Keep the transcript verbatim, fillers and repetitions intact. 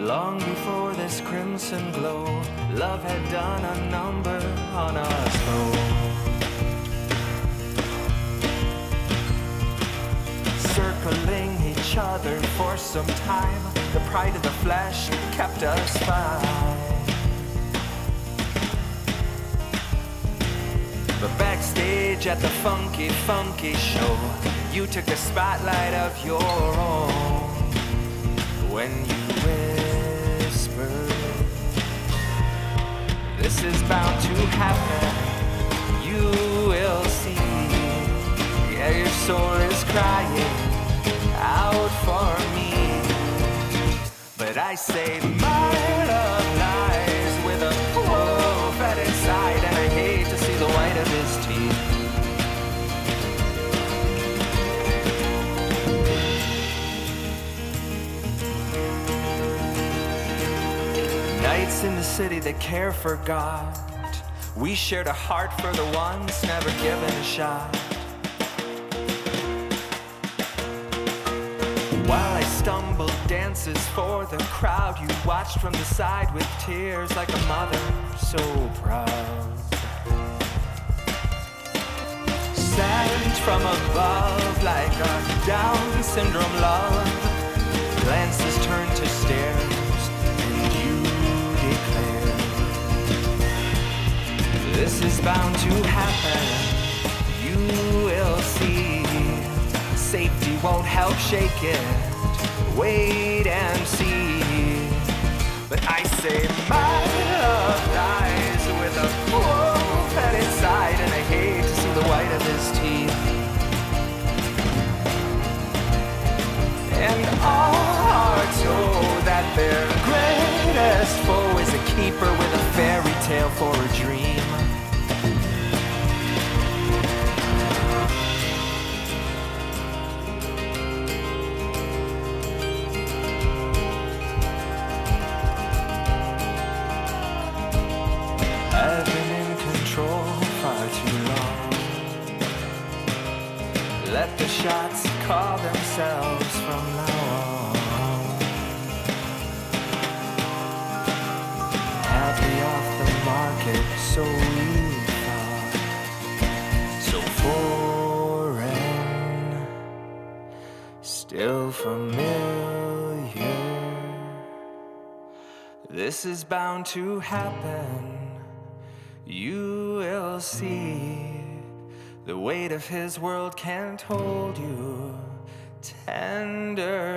Long before this crimson glow, love had done a number on us both. Circling each other for some time, the pride of the flesh kept us fine. But backstage at the funky, funky show, you took the spotlight of your own. When you whispered, this is bound to happen, you will see. Yeah, your soul is crying out for me. But I say my love lies with a wolf at its side, and I hate to see the white of his teeth. Nights in the city that care for God, we shared a heart for the ones never given a shot. While I stumbled dances for the crowd, you watched from the side with tears like a mother so proud. Sent from above like a Down syndrome love, glances turned to stares, and you declared, this is bound to happen, you will see. Safety won't help shake it, wait and see. But I say my love lies with a wolf at its side, and I hate to see the white of his teeth. And all hearts know that their greatest foe is a keeper with a fairy tale for a dream. I've been in control far too long. Let the shots call themselves from now on. Happy off the market, so we thought. So foreign, still familiar. This is bound to happen. You will see. The weight of his world can't hold you tender.